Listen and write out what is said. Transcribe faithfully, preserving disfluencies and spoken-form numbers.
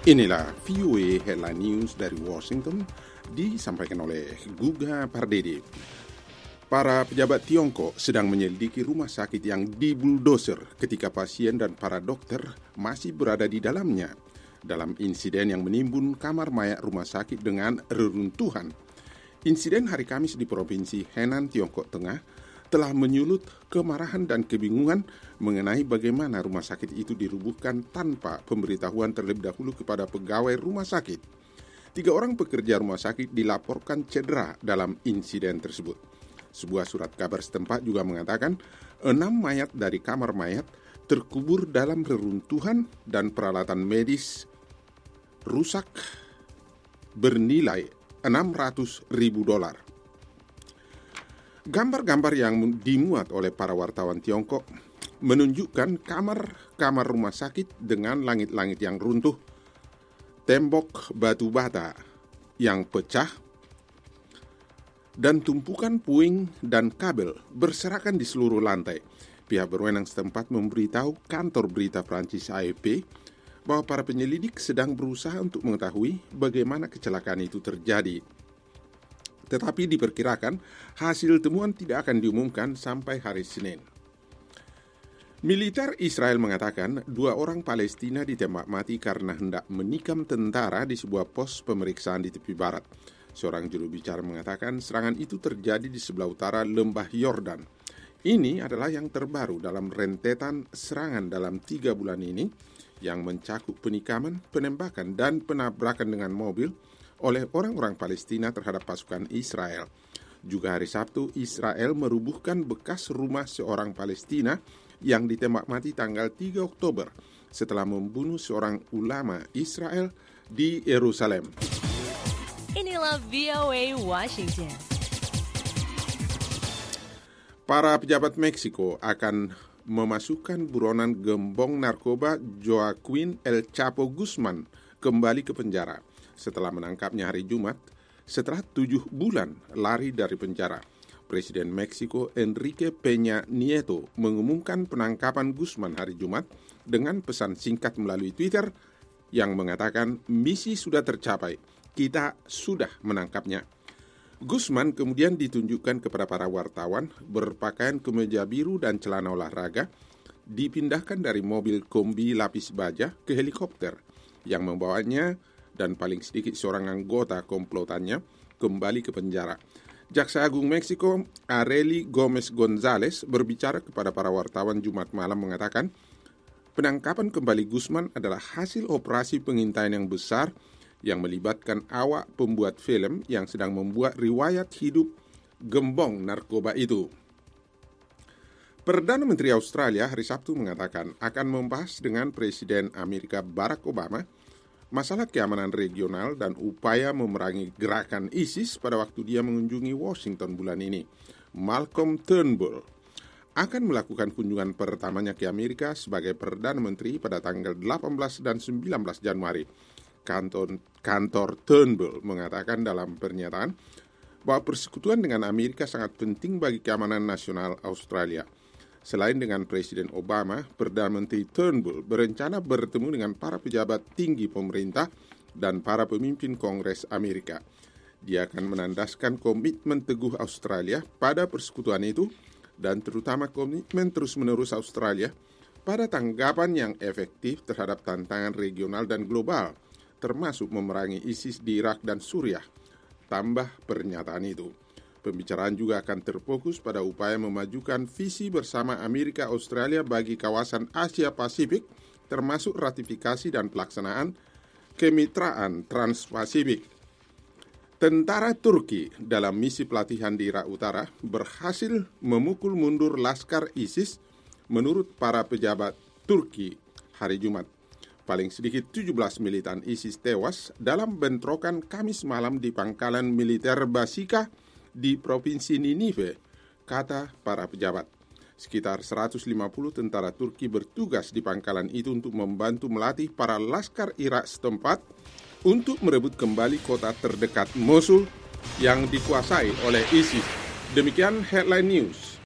Inilah V O A Headline News dari Washington, disampaikan oleh Guga Pardede. Para pejabat Tiongkok sedang menyelidiki rumah sakit yang dibuldoser ketika pasien dan para dokter masih berada di dalamnya dalam insiden yang menimbun kamar mayat rumah sakit dengan reruntuhan. Insiden hari Kamis di Provinsi Henan, Tiongkok Tengah telah menyulut kemarahan dan kebingungan mengenai bagaimana rumah sakit itu dirubuhkan tanpa pemberitahuan terlebih dahulu kepada pegawai rumah sakit. Tiga orang pekerja rumah sakit dilaporkan cedera dalam insiden tersebut. Sebuah surat kabar setempat juga mengatakan enam mayat dari kamar mayat terkubur dalam reruntuhan dan peralatan medis rusak bernilai enam ratus ribu dolar. Gambar-gambar yang dimuat oleh para wartawan Tiongkok menunjukkan kamar-kamar rumah sakit dengan langit-langit yang runtuh, tembok batu bata yang pecah, dan tumpukan puing dan kabel berserakan di seluruh lantai. Pihak berwenang setempat memberitahu kantor berita Prancis A F P bahwa para penyelidik sedang berusaha untuk mengetahui bagaimana kecelakaan itu terjadi. Tetapi diperkirakan hasil temuan tidak akan diumumkan sampai hari Senin. Militer Israel mengatakan dua orang Palestina ditembak mati karena hendak menikam tentara di sebuah pos pemeriksaan di tepi barat. Seorang juru bicara mengatakan serangan itu terjadi di sebelah utara lembah Yordan. Ini adalah yang terbaru dalam rentetan serangan dalam tiga bulan ini yang mencakup penikaman, penembakan, dan penabrakan dengan mobil oleh orang-orang Palestina terhadap pasukan Israel. Juga hari Sabtu, Israel merubuhkan bekas rumah seorang Palestina yang ditembak mati tanggal tiga Oktober setelah membunuh seorang ulama Israel di Yerusalem. Inilah V O A Washington. Para pejabat Meksiko akan memasukkan buronan gembong narkoba Joaquin El Chapo Guzman kembali ke penjara setelah menangkapnya hari Jumat setelah tujuh bulan lari dari penjara. Presiden Meksiko Enrique Peña Nieto mengumumkan penangkapan Guzman hari Jumat dengan pesan singkat melalui Twitter yang mengatakan misi sudah tercapai, kita sudah menangkapnya. Guzman kemudian ditunjukkan kepada para wartawan berpakaian kemeja biru dan celana olahraga, dipindahkan dari mobil kombi lapis baja ke helikopter yang membawanya dan paling sedikit seorang anggota komplotannya kembali ke penjara. Jaksa Agung Meksiko Arely Gomez Gonzalez berbicara kepada para wartawan Jumat malam mengatakan penangkapan kembali Guzman adalah hasil operasi pengintaian yang besar yang melibatkan awak pembuat film yang sedang membuat riwayat hidup gembong narkoba itu. Perdana Menteri Australia hari Sabtu mengatakan akan membahas dengan Presiden Amerika Barack Obama masalah keamanan regional dan upaya memerangi gerakan ISIS pada waktu dia mengunjungi Washington bulan ini. Malcolm Turnbull akan melakukan kunjungan pertamanya ke Amerika sebagai Perdana Menteri pada tanggal delapan belas dan sembilan belas Januari. Kantor, kantor Turnbull mengatakan dalam pernyataan bahwa persekutuan dengan Amerika sangat penting bagi keamanan nasional Australia. Selain dengan Presiden Obama, Perdana Menteri Turnbull berencana bertemu dengan para pejabat tinggi pemerintah dan para pemimpin Kongres Amerika. Dia akan menandaskan komitmen teguh Australia pada persekutuan itu dan terutama komitmen terus-menerus Australia pada tanggapan yang efektif terhadap tantangan regional dan global, termasuk memerangi ISIS di Irak dan Suriah. Tambah pernyataan itu. Pembicaraan juga akan terfokus pada upaya memajukan visi bersama Amerika Australia bagi kawasan Asia Pasifik, termasuk ratifikasi dan pelaksanaan kemitraan Trans-Pasifik. Tentara Turki dalam misi pelatihan di Irak Utara berhasil memukul mundur laskar ISIS menurut para pejabat Turki hari Jumat. Paling sedikit tujuh belas militan ISIS tewas dalam bentrokan Kamis malam di pangkalan militer Basika di Provinsi Ninive, kata para pejabat. Sekitar seratus lima puluh tentara Turki bertugas di pangkalan itu untuk membantu melatih para laskar Irak setempat untuk merebut kembali kota terdekat Mosul yang dikuasai oleh ISIS. Demikian Headline News.